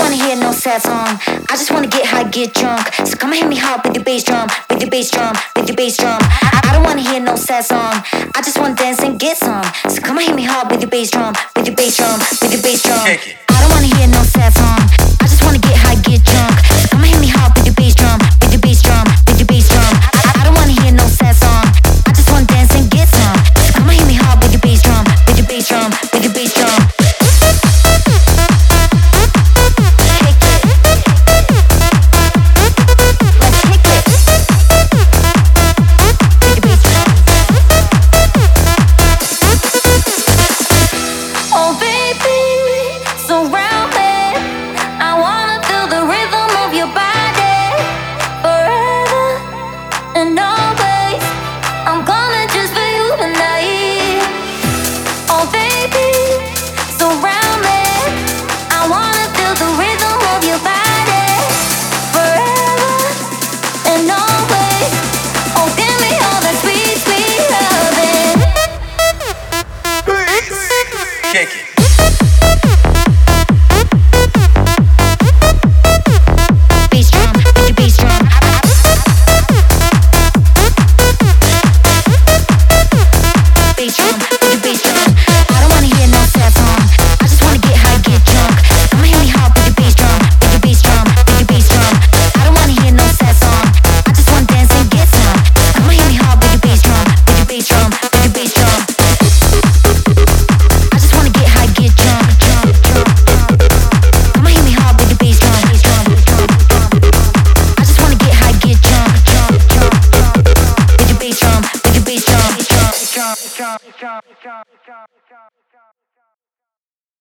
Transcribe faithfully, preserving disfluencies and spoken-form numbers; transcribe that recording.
wanna hear no sad song. I just wanna get high, get drunk. So come and hit me hard with your bass drum, with your bass drum, with your bass drum. I, I don't wanna hear no sad song. I just wanna dance and get some. So come and hit me hard with your bass drum, with your bass drum, with your bass drum. I don't wanna hear no